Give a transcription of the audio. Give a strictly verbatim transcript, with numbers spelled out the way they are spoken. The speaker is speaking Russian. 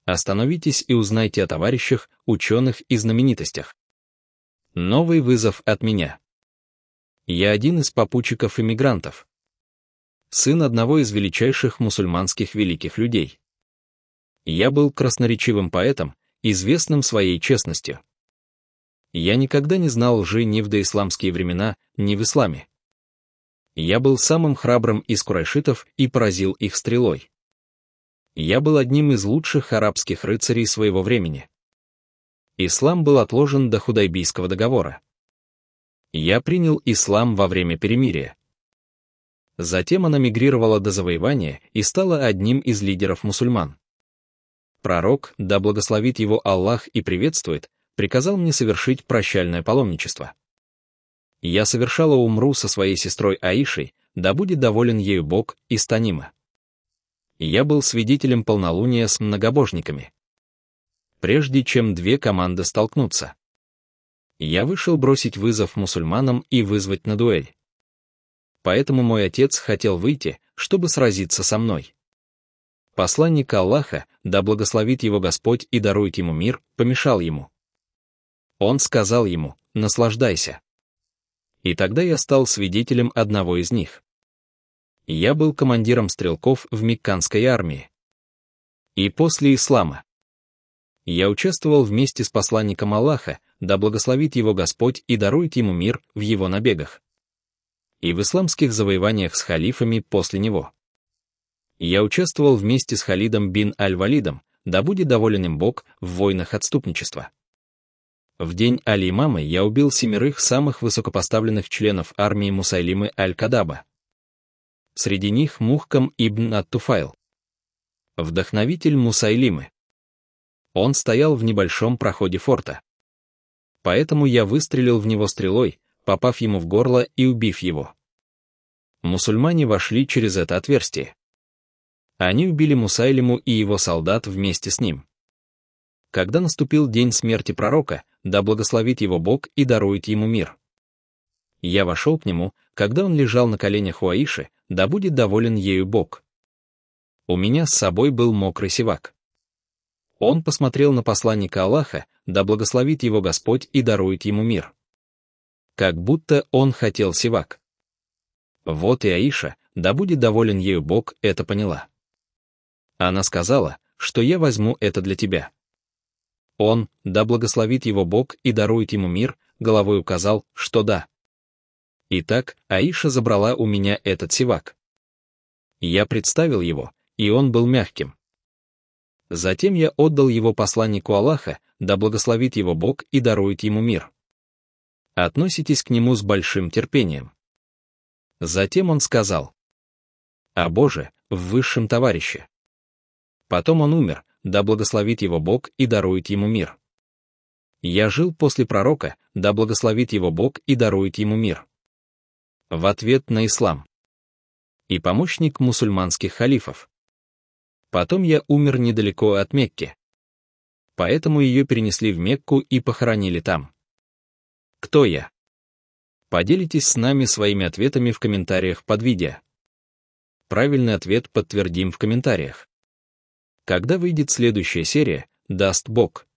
Остановитесь и узнайте о товарищах, ученых и знаменитостях. Новый вызов от меня. Я один из попутчиков-эмигрантов. Сын одного из величайших мусульманских великих людей. Я был красноречивым поэтом, известным своей честностью. Я никогда не знал лжи ни в доисламские времена, ни в исламе. Я был самым храбрым из курайшитов и поразил их стрелой. Я был одним из лучших арабских рыцарей своего времени. Ислам был отложен до Худайбийского договора. Я принял ислам во время перемирия. Затем она мигрировала до завоевания и стала одним из лидеров мусульман. Пророк, да благословит его Аллах и приветствует, приказал мне совершить прощальное паломничество. Я совершала умру со своей сестрой Аишей, да будет доволен ею Бог, из Танима. Я был свидетелем полнолуния с многобожниками. Прежде чем две команды столкнутся, я вышел бросить вызов мусульманам и вызвать на дуэль. Поэтому мой отец хотел выйти, чтобы сразиться со мной. Посланник Аллаха, да благословит его Господь и дарует ему мир, помешал ему. Он сказал ему: «Наслаждайся». И тогда я стал свидетелем одного из них. Я был командиром стрелков в Мекканской армии. И после ислама я участвовал вместе с посланником Аллаха, да благословит его Господь и дарует ему мир, в его набегах. И в исламских завоеваниях с халифами после него. Я участвовал вместе с Халидом бин Аль-Валидом, да будет доволен им Бог, в войнах отступничества. В день Аль-Имамы я убил семерых самых высокопоставленных членов армии Мусайлимы Аль-Кадаба. Среди них Мухкам ибн ат-Туфайл, вдохновитель Мусайлимы. Он стоял в небольшом проходе форта. Поэтому я выстрелил в него стрелой, попав ему в горло и убив его. Мусульмане вошли через это отверстие. Они убили Мусайлиму и его солдат вместе с ним. Когда наступил день смерти пророка, да благословит его Бог и дарует ему мир, я вошел к нему, когда он лежал на коленях у Аиши, да будет доволен ею Бог. У меня с собой был мокрый сивак. Он посмотрел на посланника Аллаха, да благословит его Господь и дарует ему мир. Как будто он хотел сивак. Вот и Аиша, да будет доволен ею Бог, это поняла. Она сказала, что я возьму это для тебя. Он, да благословит его Бог и дарует ему мир, головой указал, что да. Итак, Аиша забрала у меня этот сивак. Я представил его, и он был мягким. Затем я отдал его посланнику Аллаха, да благословит его Бог и дарует ему мир. Относитесь к нему с большим терпением. Затем он сказал: «О Боже, в высшем товарище». Потом он умер, да благословит его Бог и дарует ему мир. Я жил после пророка, да благословит его Бог и дарует ему мир. В ответ на ислам. И помощник мусульманских халифов. Потом я умер недалеко от Мекки. Поэтому ее перенесли в Мекку и похоронили там. Кто я? Поделитесь с нами своими ответами в комментариях под видео. Правильный ответ подтвердим в комментариях. Когда выйдет следующая серия, даст Бог.